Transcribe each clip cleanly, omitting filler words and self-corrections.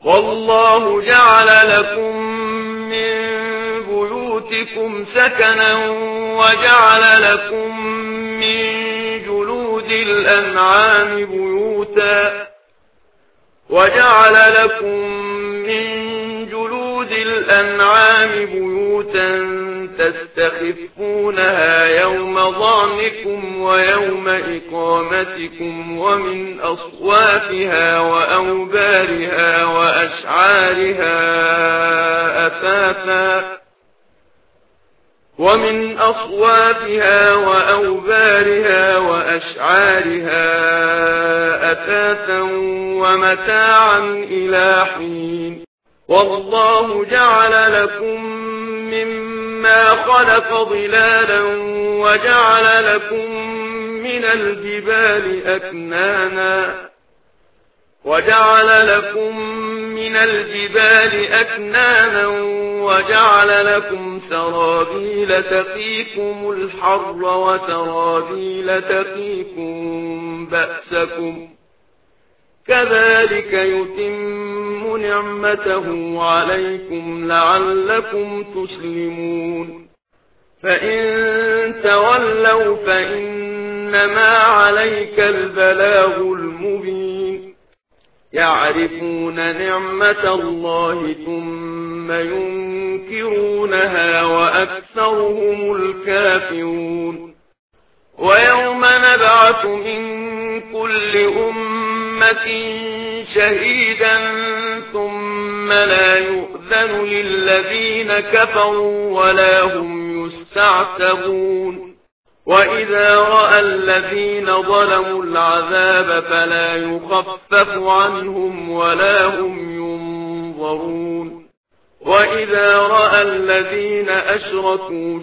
والله جعل لكم من بيوتكم سكنا وجعل لكم من جلود الأنعام بيوتا تستخفونها يوم ظعنكم ويوم إقامتكم ومن أصوافها وأوبارها وأشعارها أثاثا ومتاعا إلى حين. والله جعل لكم مما خلق ظلالا وجعل لكم من الجبال أكنانا وجعل لكم سرابيل تقيكم الحر وسرابيل تقيكم بأسكم كذلك يتم نعمته عليكم لعلكم تسلمون. فإن تولوا فإنما عليك البلاغ المبين. يعرفون نعمة الله ثم ينكرونها وأكثرهم الكافرون. ويوم نبعث من كل أمة شهيدا ثم لا يؤذن للذين كفروا ولا هم يستعتبون. وإذا رأى الذين ظلموا العذاب فلا يخفف عنهم ولا هم ينظرون. وإذا رأى الذين أشركوا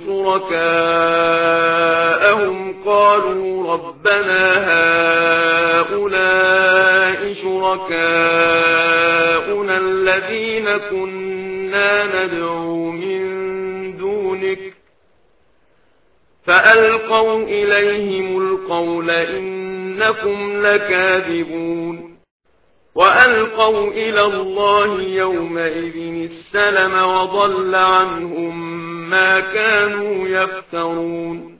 شركاءهم قالوا ربنا هؤلاء شركاؤنا الذين كنا ندعو من دونك فألقوا إليهم القول إنكم لكاذبون. وألقوا إلى الله يومئذ السلم وضل عنهم ما كانوا يفترون.